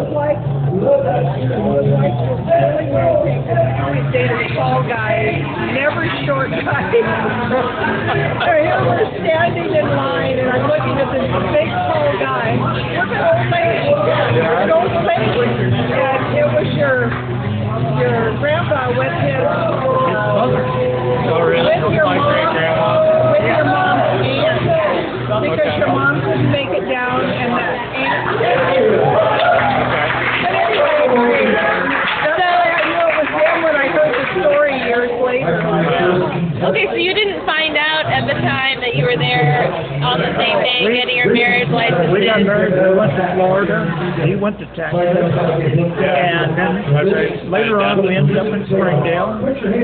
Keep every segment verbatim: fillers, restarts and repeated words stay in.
like, it was like this really romantic. I dated a tall guy, never short guy. So here we're standing in line, and I'm looking at this big tall guy. Look at old lady. There's old lady. And it was your your grandpa with his mother. Oh, really? With your My mom. great-grandma. With your mom's aunt. Because Okay. your mom couldn't make it down, and that aunt. Okay. But anyway, that's why I knew it was him when I heard the story years later. Okay, so you didn't find out at the time that you were there on the same day getting your marriage license. We got married, we went to Florida, he went to Texas, and then later on we ended up in Springdale,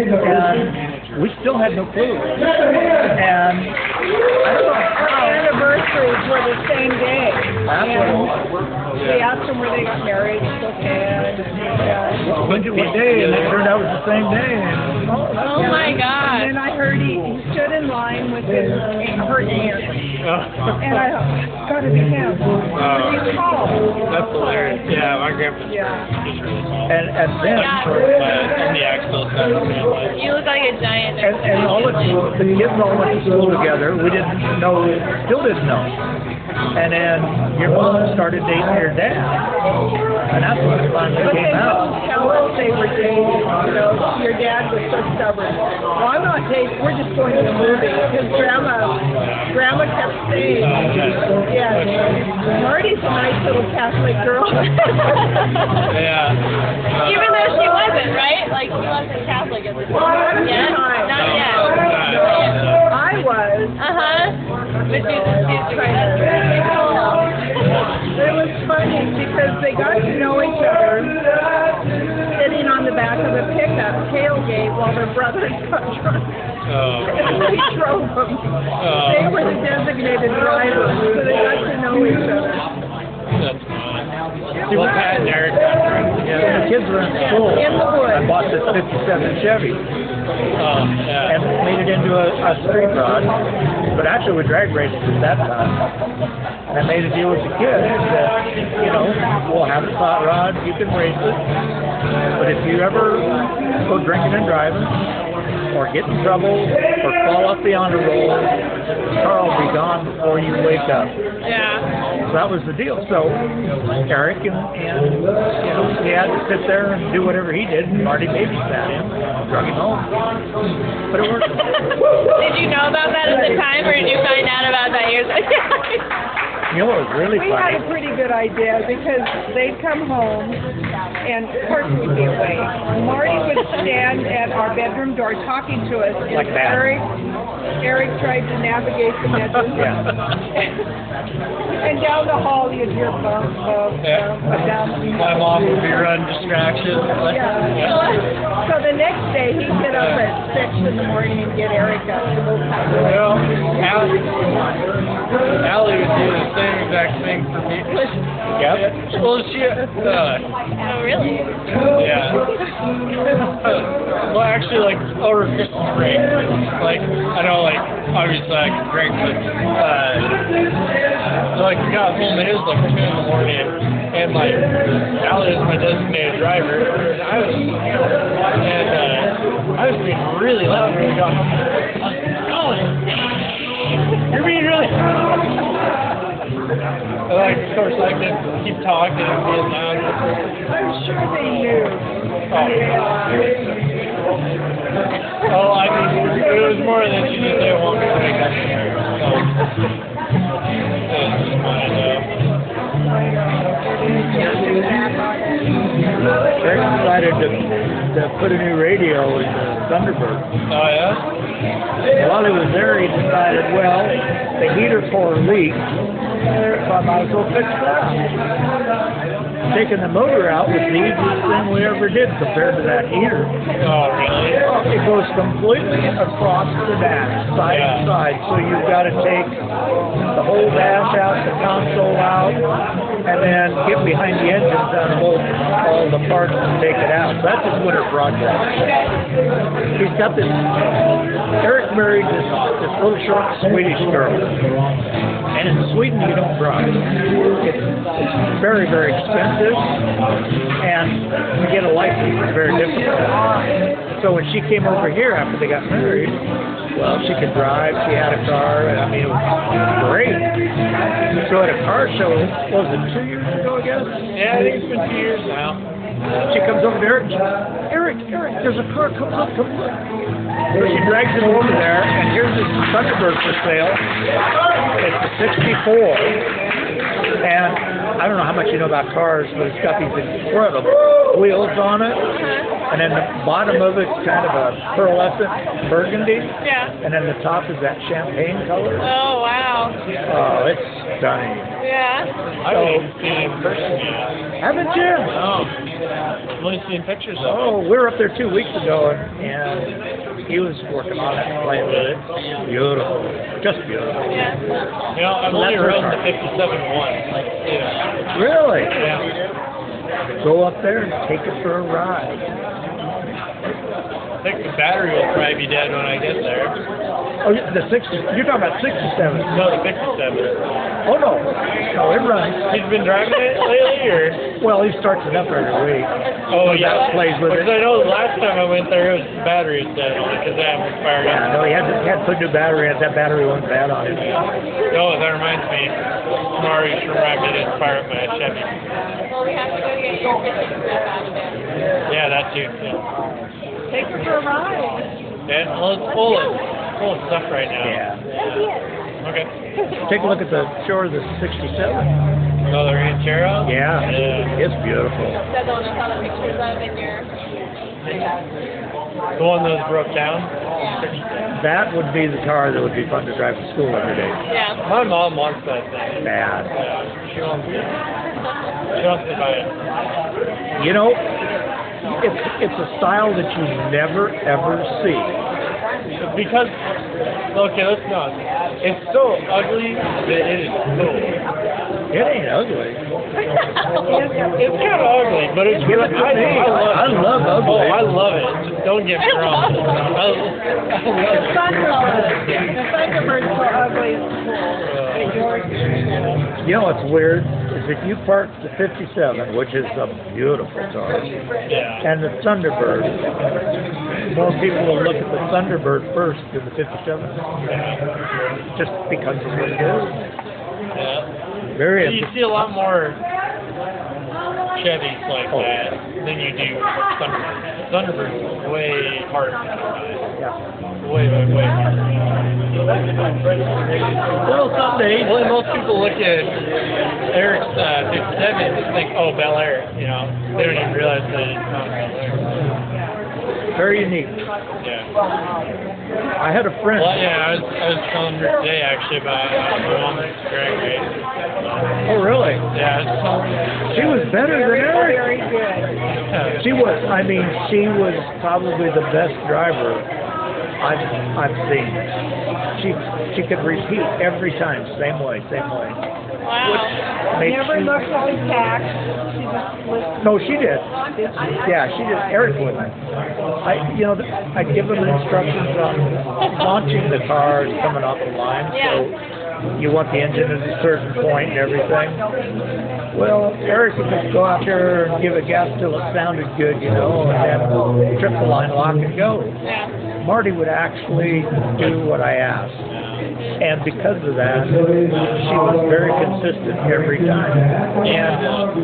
and we still had no clue. And I don't know Our how. anniversaries were the same day. That's And what we asked them where they got married, shook hands, and went to a day, and it turned out it was the same day. And, oh, that's Oh my And God. then I heard he, he stood in line with his aunt, her aunt, and I thought, gotta be him. He's tall. That's hilarious. Yeah, my grandpa's Yeah. just really tall. and, and then, But on the actual side of the family. You look like a giant. and, and all the, the kids all went to school together. We didn't know, still didn't know. And then your mom started dating your dad, and that's when it finally But they came out. wouldn't tell us they were dating, you know, your dad was so stubborn. Well, I'm not dating, we're just going to the movie, because grandma, grandma kept saying, yeah, Marty's a nice little Catholic girl. Yeah. Even though she wasn't, right? Like, she wasn't Catholic at the Well, not time. at the Yet? time. Not yet. I was. Uh-huh. But she's, she's trying to... It was funny because they got to know each other sitting on the back of a pickup tailgate while their brothers got drunk. Oh. We drove them. They were the designated drivers, so they got to know each other. That's fun. Well, Pat and Eric got friends When together. the kids were in school, In the woods. I bought this fifty-seven Chevy Oh, yeah. and made it into a, a street rod, but actually we drag raced at that time. And I made a deal with the kids that, you know, we'll have a hot rod, you can race it, but if you ever go drinking and driving, or get in trouble, or fall off the honor roll, Carl will be gone before you wake up. Yeah. So that was the deal. So Eric and, and you know, he had to sit there and do whatever he did, and Marty babysat him, drug him home. But it worked. Did you know about that at the time, or did you find out about that years later? You know what was really We had funny? a pretty good idea because they'd come home, and of course we'd be awake. Marty would stand at our bedroom door talking to us, and Like that. Eric, Eric tried to navigate the bedroom. Yeah. And down the hall you'd hear bump, bump, Yeah. bump, down. My mom would be running distractions. Like, Yeah. So the next day he'd get up at six in the morning and get Eric up to go cut the Well, Allie, Allie would do the same exact thing for me. Yep. Well, she, uh, Oh, really? yeah. Well, actually, like, over Christmas break, like, I know, like, obviously I could drink, but, uh, so, like, we got home, and it was, like, two in the morning, and, like, Allie was my designated driver, and I was, and, uh, I was being really loud when we got home. I was like, Colin, you're being really And, like, of course, I could keep talking and being loud. I'm sure they knew. Oh, I mean, it was more than she just didn't want me to make up for her. So, it was just fine, though. Eric decided to, to put a new radio in the Thunderbird. Oh, yeah? While he was there, he decided, well, the heater core leaked, so I might as well fix that. Taking the motor out was the easiest thing we ever did compared to that heater. Oh, really? It goes completely across the dash, side to side, so you've got to take the whole dash out, the console out, and then get behind the engines on both all assemble the parts and take it out. So that's his winter project. He's got this, Eric married this, this little short Swedish girl. And in Sweden, you don't drive. It's, it's very, very expensive. And to get a license is very difficult. So when she came over here after they got married, well, she could drive, she had a car, and I mean, it was great. So at a car show, what was it, two years ago, I guess? Yeah, I think it's been two years now. She comes over to Eric, she goes, Eric, Eric, there's a car, come look, come look. So she drags him over there, and here's this Thunderbird for sale. It's a sixty-four, and I don't know how much you know about cars, but it's got these incredible wheels on it. And then the bottom of it's kind of a pearlescent burgundy. Yeah. And then the top is that champagne color. Oh, wow. Oh, it's stunning. Yeah. I haven't even seen it in person yet. Haven't you? No. I've only seen pictures of it. Oh, we were up there two weeks ago, and, and he was working on it and playing with it. Beautiful. Just beautiful. Yeah. You know, I've only rode the fifty-seven once. Like, yeah. Really? Yeah. Go up there and take it for a ride. I think the battery will probably be dead when I get there. Oh, the sixty. You're talking about sixty-seven. No, the fifty-seven. Oh no, no, it runs. He's been driving it lately, or? Well, he starts it up every week. Oh, That yeah. plays with Because it. I know the last time I went there, it was the battery was dead on it because I haven't fired Yeah, up. no, he had to, he had to put a new battery in. That battery wasn't bad on it. Oh, that reminds me. Tomorrow you should remind me to fire up my Chevy. Well, we have to go get your pictures out of it. Yeah, that too. Yeah. Take her for a ride. Yeah, well, it's full of, full of stuff right now. Yeah. Okay. Take a look at the shore of the sixty-seven. Oh, the Ranchero? Yeah. Yeah. It's beautiful. That's the one I saw the pictures of in your... The one that was broke down? Yeah. That would be the car that would be fun to drive to school every day. Yeah. My mom wants that thing. Bad. Yeah, she wants it. She wants to buy it. You know, it's it's a style that you never ever see. Because, okay, let's not. It's so ugly that it is cool. It ain't ugly. It's kind of ugly, but it's Give it to I, me. I love it. I love ugly. Oh, I love it. Just don't get me wrong. I, I The love it. Thunderbird. The Thunderbird's so ugly. It's cool. You know what's weird is if you park the fifty-seven, which is a beautiful car, Yeah. and the Thunderbird, more people will look at the Thunderbird first than the fifty-seven, just because of what it is. Yeah. Very You interesting. see a lot more Chevys like Oh. that than you do Thunderbird. Thunderbird's way harder. Yeah. Way, way, way harder. Well, someday. Well, most people look at Eric's uh, fifty-seven and just think, oh, Bel Air, you know. They don't even realize that it's not Bel Air. Very unique. Yeah. I had a friend. Well, yeah, I was, I was telling her today, actually, about uh, my mom's drag race. Oh, really? Yeah, it's so, She was better than Very, Eric. very good. yeah. She was. I mean, she was probably the best driver I've I've seen. She she could repeat every time, same way, same way. Wow. Made Never she- looked at the tax. She just listened. No, she did. Yeah, she did. Eric wouldn't. I, you know, I'd give him instructions on launching the car and coming off the line. So you want the engine at a certain point and everything. Well, Eric would just go out there and give it gas till it sounded good, you know, and then trip the line, lock, and go. Yeah. Marty would actually do what I asked. And because of that, she was very consistent every time. And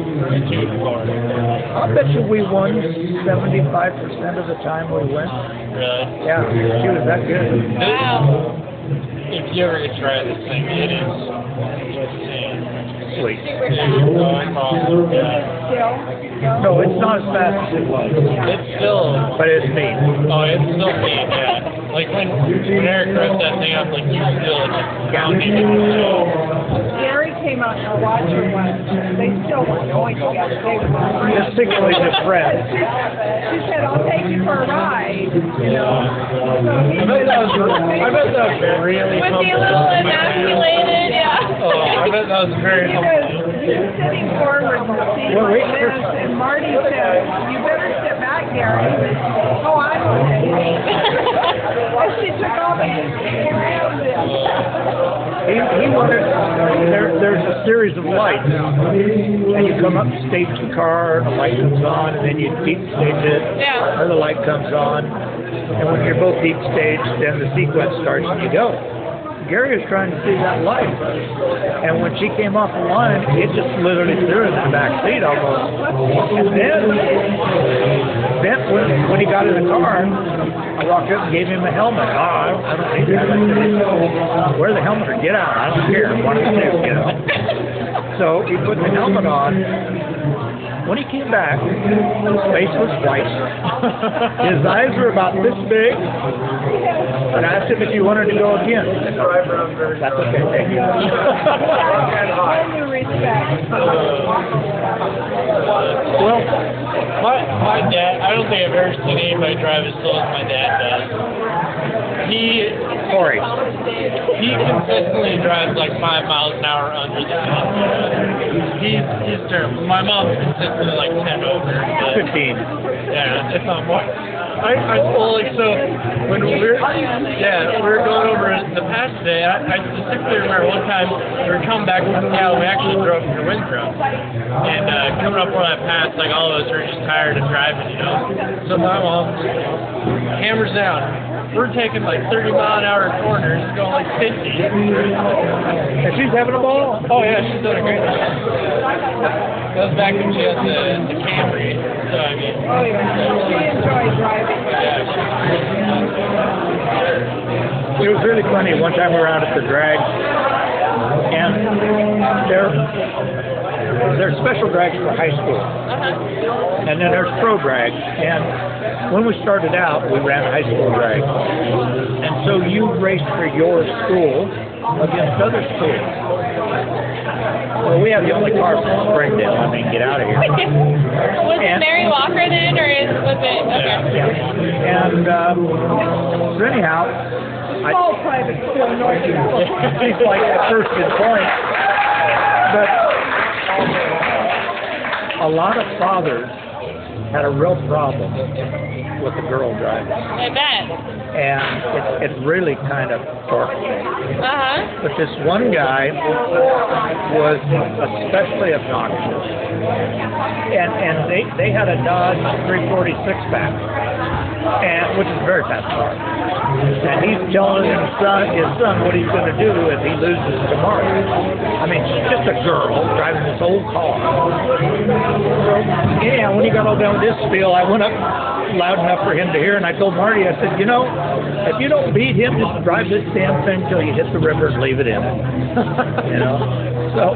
I bet you we won seventy-five percent of the time we went. Really? Yeah, she was that good. Wow. If you ever get to try this thing, it is insane. Sweet. Super Yeah, fast. no, it's awesome. Yeah. Still. No, it's not as fast as it was, It's still, but it's neat. oh, it's still neat, yeah. Like when, when Eric wrote that thing up, like you still just pounding it. Gary came out and watched her once. They still weren't going together. They were Just six ways of friends. She said, I'll take you for a ride. You know? So he I bet that was, I bet that was really Was he a humble. little emasculated? Yeah. Oh, I bet that was very He humble. was She's sitting forward to see Well, where wait, it lives, and Marty says, "You better sit back, Gary." Oh, I'm okay. And she took off and around it. He, he wanted, there, there's a series of lights, and you come up to stage the car, and the light comes on, and then you deep stage it, Yeah. or the light comes on, and when you're both deep staged, then the sequence starts and you go. Gary was trying to see that light, and when she came off the line, it just literally threw her in the back seat almost. And then, then when, when he got in the car, I walked up and gave him a helmet. Oh, I don't, I don't need that. I said, wear the helmet or get out. I don't care. One of the two, you know. So he put the helmet on. When he came back, his face was white. His eyes were about this big. And I asked him if he wanted to go again. That's okay, thank you. All due respect. Well, my my dad, I don't think I've ever seen anybody drive as slow as my dad does. He Corey. he consistently drives like five miles an hour under the speed. He's he's terrible. My mom's consistently like ten over. But, fifteen. yeah, it's not more. I I well, like so when we were yeah we were going over the pass today. I, I specifically remember one time we were coming back from Seattle. We actually drove from Winthrop, and uh, coming up on that pass, like all of us were just tired of driving, you know. So my mom hammers down. We're taking like thirty mile an hour corners, going like fifty. And she's having a ball? Oh yeah, she's done a great job. That was back when she had the, the Camry. So I mean. Oh, yeah. She enjoyed driving. It was really funny. One time we were out at the drag, and there, there's special drags for high school, Uh-huh. and then there's pro drags. And when we started out, we ran high school drag, and so you raced for your school against other schools. Well, we have the only car from Springdale. I mean, get out of here. Was it Mary Walker then, or is, was it? Okay. Yeah. And um, so anyhow, I, All private school, North Dakota. she's like the first in point. But a lot of fathers had a real problem with the girl driving. I bet. And it, it really kind of torqued me. Uh-huh. But this one guy was especially obnoxious. And and they, they had a Dodge three forty six-pack, and which is a very fast car. And he's telling his son, his son what he's going to do if he loses tomorrow. I mean, she's just a girl driving this old car. So, yeah, when he got all done with this spiel, I went up loud enough for him to hear, and I told Marty, I said, you know, if you don't beat him, just drive this damn thing till you hit the river and leave it in. You know? So,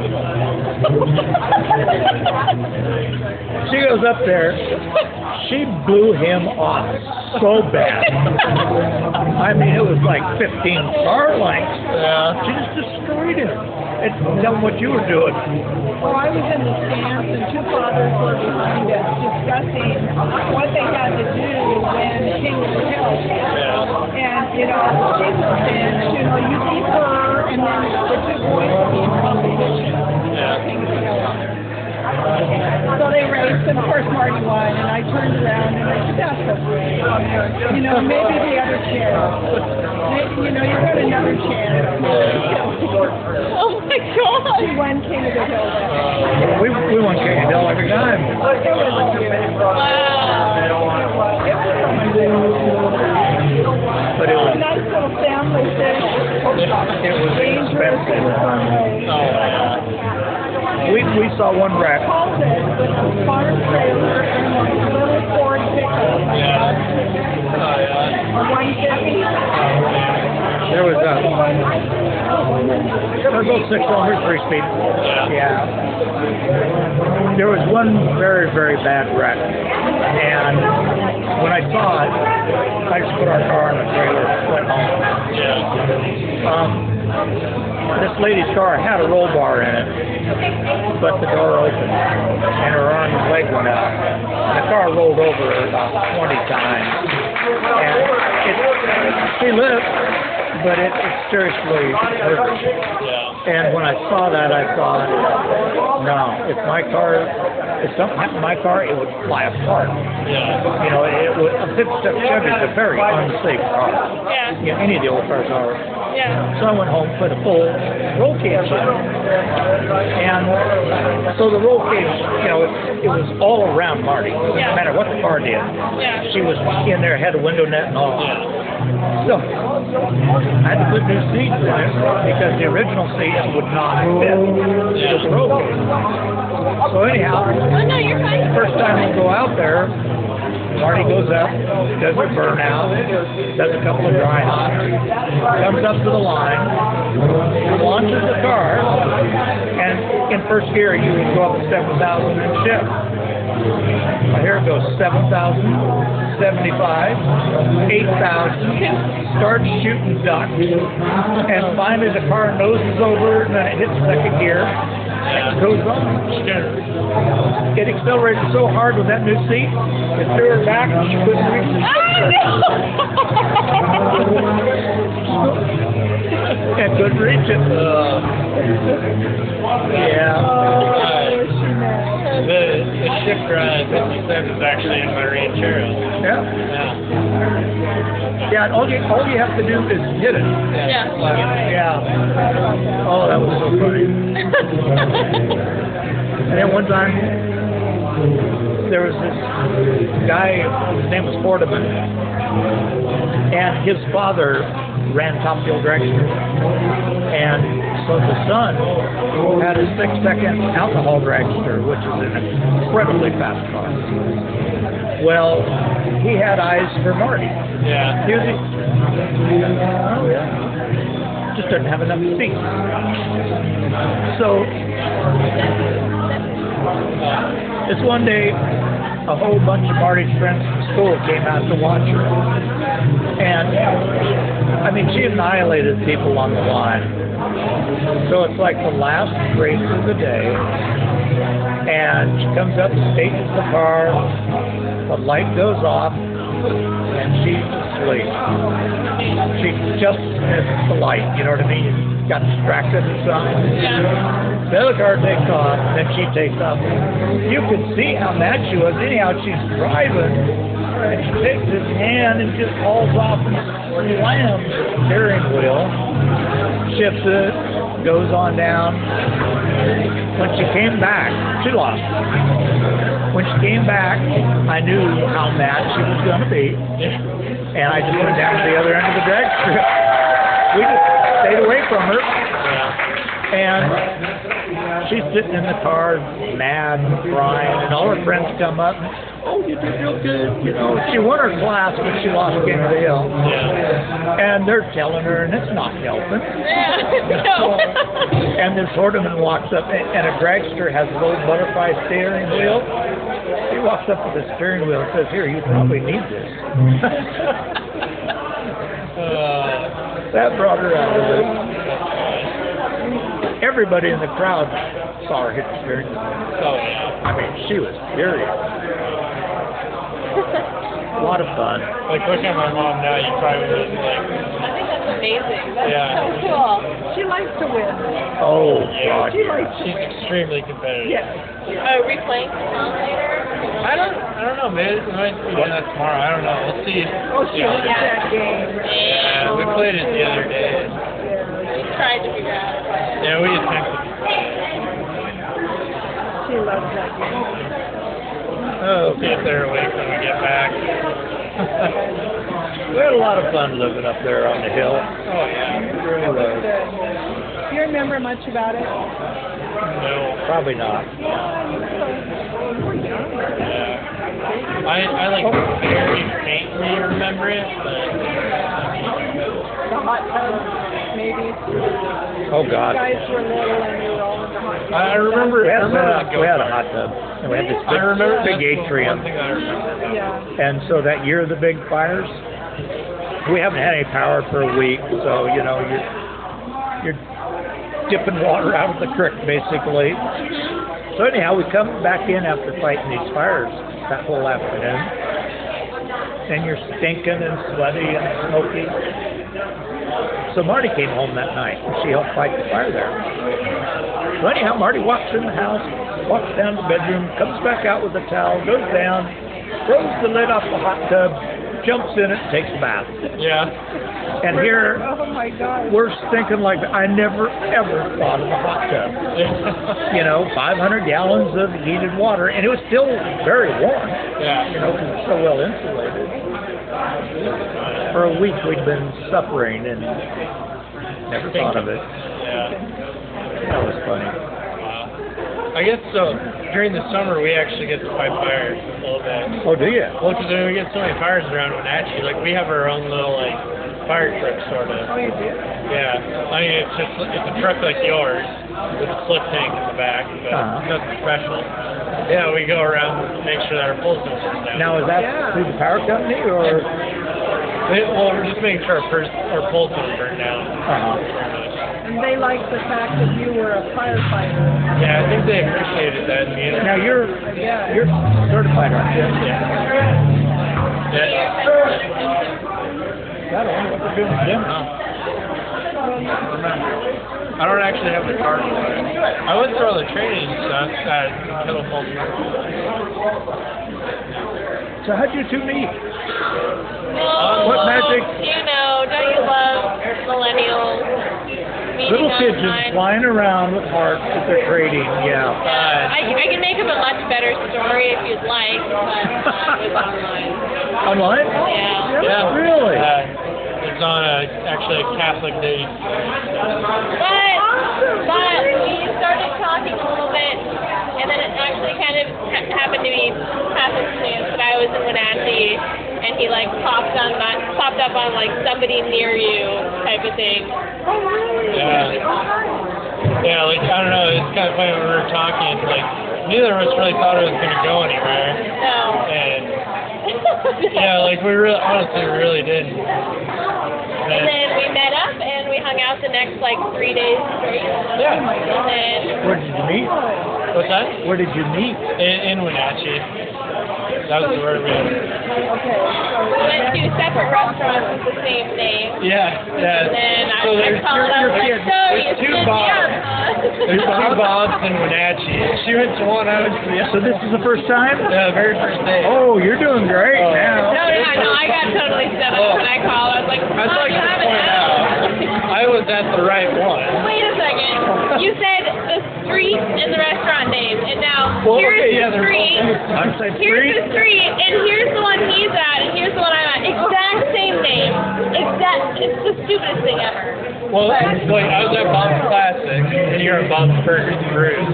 she goes up there. She blew him off so bad. I mean, it was like fifteen car lengths. Yeah. She just destroyed him. And tell him what you were doing. Oh, I was in the stands, and two fathers were behind us discussing what they had to do when King was killed. Yeah. And, you know, she was saying, you know, you beat her, and then the two boys will be in competition. Yeah. King was killed. So they raced, and of course Marty won, and I turned around and I said, that's okay. You know, maybe the other chair. Maybe, you know, you got another chair. Oh my God. She won King of the Hill that day. We, we won King of Hill every time. It was good. Wow. But it was, Nice little family thing. it was Dangerous expensive. in some ways. Oh yeah. We, we saw one wreck. Called it with a farm trailer and a little Ford pickup. Yeah. Oh yeah. A one fifty. There was a, there was a six cylinder, three speed. Yeah. There was one very, very bad wreck. And when I saw it, I just put our car in the trailer and went home. Yeah. Um, this lady's car had a roll bar in it, but the door opened and her arm and leg went out. And the car rolled over about twenty times. And it, she lived, but it, it seriously hurt her. Yeah. And when I saw that, I thought, no, if my car, if something happened to my car, it would fly apart. Yeah. You know, it would, a fifty-step Chevy is a very unsafe car. Yeah. You know, any of the old cars are. Yeah. So I went home, put a full roll cage in. And so the roll cage, you know, it, it was all around Marty. Yeah. No matter what the car did. Yeah. She was in there, had a window net and all. Yeah. So I had to put new seats in it because the original seats would not fit the roll cage. So anyhow, Oh, no, you're fine. first time we go out there, Marty goes up, does a burnout, does a couple of dry hops, comes up to the line, launches the car, and in first gear you would go up to seven thousand and shift. Well, here it goes, seven thousand, seventy-five, eight thousand, starts shooting ducks, and finally the car noses over, and then it hits second gear, and it goes on. It accelerated so hard with that new seat, it threw her back and she couldn't reach the and couldn't reach it. Uh, yeah. The, the shift ride fifty-seven is actually in my Ranchero. Yeah. Yeah. Yeah, and all you, all you have to do is hit it. Yeah. Yeah. Oh, that was so funny. And then one time, there was this guy, his name was Fordeman, and his father ran Top Fuel Dragster. And so the son had a six-second alcohol dragster, which is an incredibly fast car. Well, he had eyes for Marty. Yeah. He was, oh, yeah. Just didn't have enough seats. So, this one day, a whole bunch of Marty's friends from school came out to watch her. And, I mean, she annihilated people on the line. So it's like the last race of the day, and she comes up, stages the car, the light goes off, and she's asleep. She just missed the light, you know what I mean? Got distracted or something. Yeah. The other car takes off, then she takes off. You can see how mad she was. Anyhow, she's driving, and she takes his hand and just hauls off and slams the steering wheel, shifts it, goes on down. When she came back, she lost. When she came back, I knew how mad she was going to be, and I just went down to the other end of the drag strip. We just stayed away from her, and she's sitting in the car, mad and crying, and all her friends come up, and, oh, you did real good, you know. She won her class, but she lost King of the Hill. Yeah. And they're telling her, and it's not helping. Yeah. No. And this ornament walks up, and, and a dragster has a little butterfly steering wheel. He walks up with the steering wheel and says, here, you probably need this. Uh, That brought her out of it. Everybody in the crowd saw her hit the steering wheel. oh, yeah. I mean, she was furious. A lot of fun. Like, looking at my mom now, you probably would have, like, I think that's amazing. That's Yeah. so cool. She likes to win. Oh, yeah, God. She likes to she's win. extremely competitive. Yes. Are we playing some later? I don't, I don't know, maybe we might be doing that tomorrow. I don't know. We'll see. Oh, she Yeah. loves that game. Yeah, we played it the other day. We tried to figure out. Yeah, we attempted. She loves that game. Oh, See if they're awake when we get back. we had a lot of fun living up there on the hill. Oh, yeah. Really was. Good. Do you remember much about it? No. Probably not. Yeah. I, I like very faintly remember it, but The hot tub, maybe. Oh, God. You guys were little and you were all in the hot tub. I remember, We I had, remember a, that we had a hot tub, and we had this I big, remember big that's atrium. one thing I remember. Yeah. And so that year of the big fires, we haven't had any power for a week, so, you know, you're, you're dipping water out of the creek, basically. So anyhow, we come back in after fighting these fires that whole afternoon, and you're stinking and sweaty and smoky. So Marty came home that night. She helped fight the fire there. So anyhow, Marty walks in the house, walks down to the bedroom, comes back out with a towel, goes down, throws the lid off the hot tub, jumps in it, takes a bath. Yeah. And here, Oh my God. we're thinking like, I never ever thought of a hot tub. You know, five hundred gallons of heated water, and it was still very warm. Yeah. You know, because it's so well insulated. For a week we'd been suffering and never thought of it. Yeah. That was funny. Wow. I guess so. During the summer, we actually get to fight fires a little bit. Oh, do you? Well, because we get so many fires around Wenatchee, like we have our own little like fire truck sort of. Oh, you did? Yeah. I mean, it's just it's a truck like yours with a split tank in the back, but Uh-huh. nothing special. Yeah, we go around and make sure that our pole system's down. Now, is that Yeah. through the power company or? It, well, we're just making sure our, first, our poles don't burn down. Uh-huh. And they liked the fact that you were a firefighter. Yeah, I think they appreciated that in the end. Now you're Yeah. you're certified, aren't you? Yeah. Yeah. I don't know what they're doing, Jim. No. Remember, I don't actually have the card for it. I went through all the training and stuff at Kettle Falls. So how'd you two meet? Oh, What magic? You know, don't you love millennials? Meeting Little pigeons online? flying around with hearts that they're trading. Yeah. Yeah, I, I can make up a much better story if you'd like, but uh, it was online. Online? Yeah. Yeah. Really? Uh, it's on a, actually a Catholic date. But, but we started talking a little bit, and then it actually kind of ha- happened to be happenstance that I was in Wenatchee, and he like popped on my, popped up on like somebody near you type of thing. Yeah. Yeah, like, I don't know, it's kind of funny when we were talking, like, neither of us really thought it was going to go anywhere. No. And, yeah, like, we really, honestly, we really didn't. And then we met up and we hung out the next like three days straight. Yeah. And then Where did you meet? What's that? Where did you meet? In, in Wenatchee. That was where we Okay. we went to separate restaurants with the same name. Yeah, yeah. And then I, So I there's called your- up your like, kids- so there's you two stood me Bobs. up, huh? There's two Bobs in Wenatchee. She went to one, I went to the So other. this is the first time? Yeah, very first day. Oh, you're doing great Oh. now. No, yeah, no, I got totally set up Oh. when I called. I was like, I'd Mom, like you to have an point L. out, I was at the right one. Wait a second. You said the street and the restaurant name, and now Well, here's okay, yeah, the they're street. both- I'm saying Here's street. the street, and here's the one he's at, and here's the one I'm at. Exact same name. Exact. It's the stupidest thing ever. Well, like, I was at Bob's Classic, and you're at Bob's Burgers and Brews.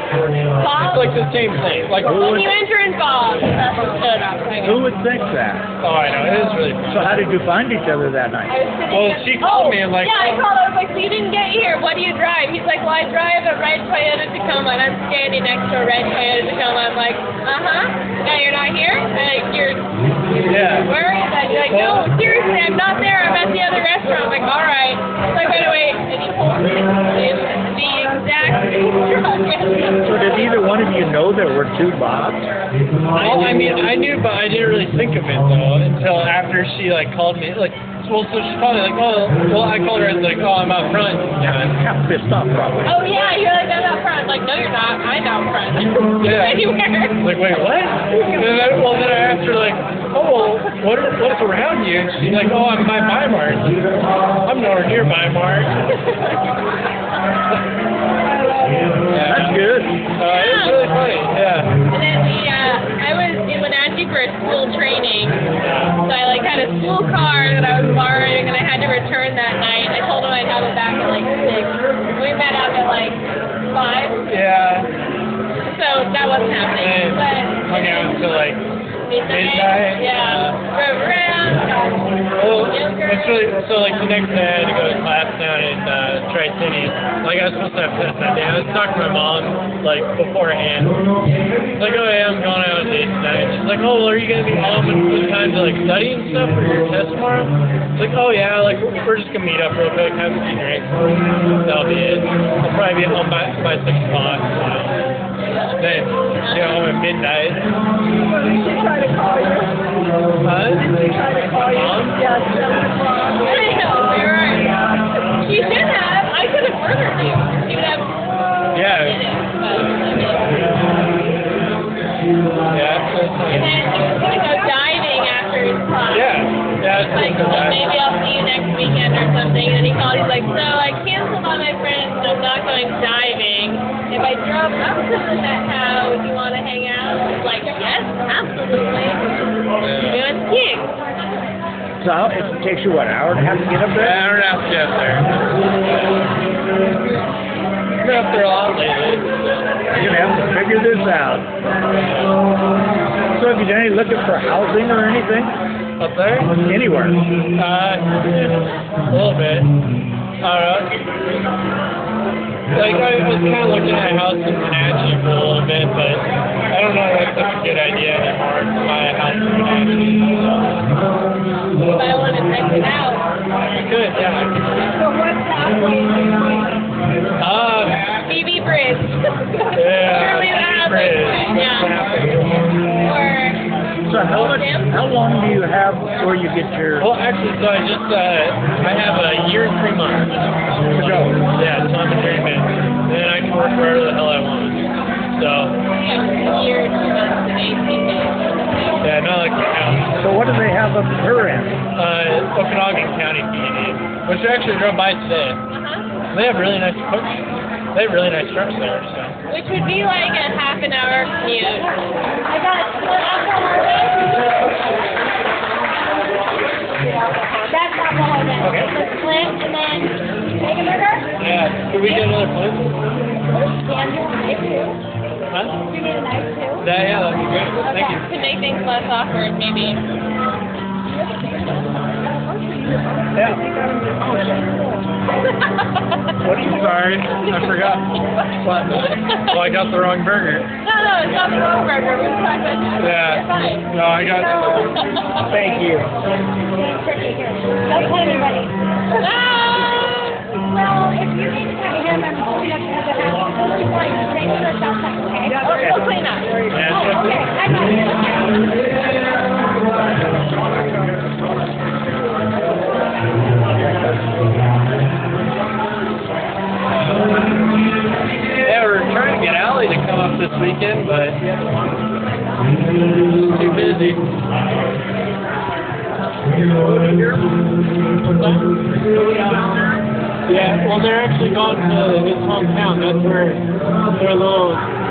Bob. It's like the same thing. Like, When you enter in Bob, that's stood up. Who would think that? oh, I know, it is really fun. So how did you find each other that night? I was sitting Well, there- she called oh, me and like, yeah, I called. I was like, so you didn't get here. What do you drive? He's like, well, I drive a red Toyota Tacoma, and I'm standing next to a red Toyota Tacoma. I'm like, uh huh. Yeah, you're not here. I'm like, you're yeah. where are you? Then? You're like, no, seriously, I'm not there. I'm at the other restaurant. I'm like, all right. It's like, wait, wait. And he pulled me in the exact same truck. So did either one of you know there were two Bobs? Well, I mean, I knew, but I didn't really think of it though until after she like called me. Like, well, so she called me like, oh, well, I called her and like, oh, I'm out front. Yeah, half pissed off probably. Oh yeah, you're like, I'm out front. I'm like, no, you're not. I'm out front. Yeah. Anywhere. Like, wait, what? And then, I- well, then I asked her like, oh, well, what what's around you? And she's like, oh, I'm by Weimar. I'm nowhere near Weimar. That's good. Uh, it's really funny. Yeah. And then we, uh, I was in Wenatchee for a school training, so I like had a school car that I was borrowing, and I had to return that night. I told him I'd have it back at like six. We met up at like five, Yeah. so that wasn't happening. And But hung out until like midnight, midnight. yeah, drove around. Well, it's really, so like the next day I had to go to class down in uh, Tri-Cities. Like I was supposed to have tests that day. I was talking to my mom like beforehand. It's like, oh yeah, I'm going out on a date tonight. She's like, oh, well, are you gonna be home with time to like study and stuff for your test tomorrow? It's like, oh yeah, like we're just gonna meet up real quick, have a few drinks. That'll be it. I'll probably be home by by six o'clock. You know. Then get home at midnight. Did she try to call you? Huh? Did she try to call you? Mom? Yeah, seven o'clock. I know, you're right. burger for you. You would have Yeah. in it, but, Yeah. and then he was going to go diving after his class. Yeah. Yeah. It's Like, like well, maybe I'll see you next weekend or something. And he called, he's like, so I canceled on my friends, so I'm not going diving. If I drove up to the net house, you want to hang out? I was like, yes, absolutely. We went skiing. So it takes you, what, an hour and a half to get up Yeah, there? I don't have to get up there. I've been up there a lot lately. You're going to have to figure this out. So have you done any looking for housing or anything? Up there? Anywhere? Uh, a little bit. I don't know. Like, I was kind of looking at a house in Wenatchee for a little bit, but I don't know if that's such a good idea anymore to buy a house in Wenatchee. If I want to check it out. You could, yeah. So what's happening? Uh, B B Bridge. yeah, Surely that Bridge. happens. What's Yeah. happening? Or, So how much, how long do you have before you get your, Well, actually, so I just, uh, I have a year and three months to go? Yeah, so I'm a journeyman. And then I can work wherever the hell I want. So, yeah, a year, two months, and eighteen days. yeah, not like my house. So what do they have up at her end? Uh, Okanagan County P D, which I actually drove by today. Uh-huh. They have really nice coach. They have really nice trucks there, so. Which would be like a half an hour commute. I got That's not the whole day. Okay. The split and then bacon burger. Yeah, could we get another plate? Dan, you want a knife too? Huh? You need a knife too? Yeah, yeah, that'd be great. Thank you. To make things less awkward, maybe. Yeah. What are you sorry? I forgot. What? Well, I got the wrong burger. No, no, it's not the wrong burger. We're talking about you. Yeah. You're fine. No, I got. Thank you. Turkey here. Don't tell anybody. Ah! Well, if you need to cut him, I'm holding up to the house. So just like straight to the south side, okay? Yeah, we'll clean up. Yeah, Oh, okay. I got it. Yeah, we're trying to get Allie to come up this weekend, but she's too busy. Yeah, well, they're actually going to his hometown. That's where their little